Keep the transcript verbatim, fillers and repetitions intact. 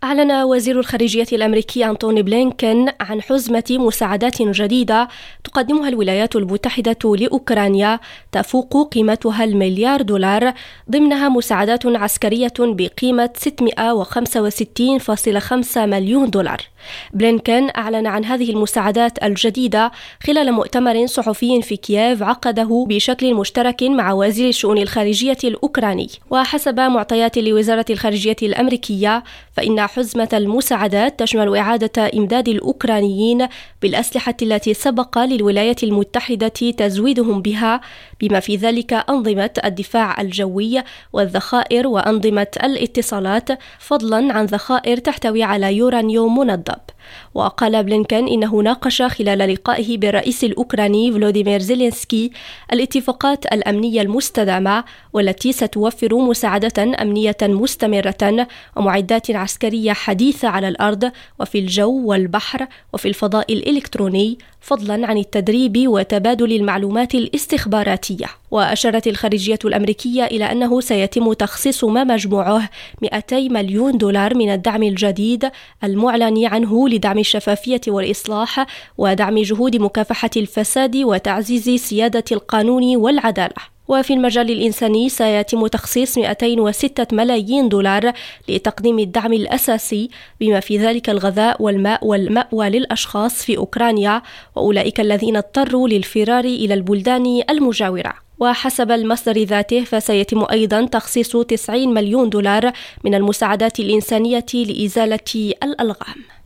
أعلن وزير الخارجية الأمريكي أنتوني بلينكن عن حزمة مساعدات جديدة تقدمها الولايات المتحدة لأوكرانيا تفوق قيمتها المليار دولار، ضمنها مساعدات عسكرية بقيمة ستمائة وخمسة وستين فاصلة خمسة مليون دولار. بلينكن أعلن عن هذه المساعدات الجديدة خلال مؤتمر صحفي في كييف عقده بشكل مشترك مع وزير الشؤون الخارجية الأوكراني. وحسب معطيات لوزارة الخارجية الأمريكية، فإن حزمة المساعدات تشمل إعادة إمداد الأوكرانيين بالأسلحة التي سبق للولايات المتحدة تزويدهم بها، بما في ذلك أنظمة الدفاع الجوي والذخائر وأنظمة الاتصالات، فضلا عن ذخائر تحتوي على يورانيوم منضب. وقال بلينكن إنه ناقش خلال لقائه بالرئيس الأوكراني فلوديمير زيلينسكي الاتفاقات الأمنية المستدامة، والتي ستوفر مساعدة أمنية مستمرة ومعدات عسكرية حديثة على الأرض وفي الجو والبحر وفي الفضاء الإلكتروني، فضلا عن التدريب وتبادل المعلومات الاستخباراتية. وأشارت الخارجية الأمريكية إلى أنه سيتم تخصيص ما مجموعه مئتي مليون دولار من الدعم الجديد المعلن عنه لدعم الشفافية والإصلاح ودعم جهود مكافحة الفساد وتعزيز سيادة القانون والعدالة. وفي المجال الإنساني سيتم تخصيص مئتين وستة ملايين دولار لتقديم الدعم الأساسي، بما في ذلك الغذاء والماء والمأوى للأشخاص في أوكرانيا وأولئك الذين اضطروا للفرار إلى البلدان المجاورة. وحسب المصدر ذاته فسيتم أيضا تخصيص تسعين مليون دولار من المساعدات الإنسانية لإزالة الألغام.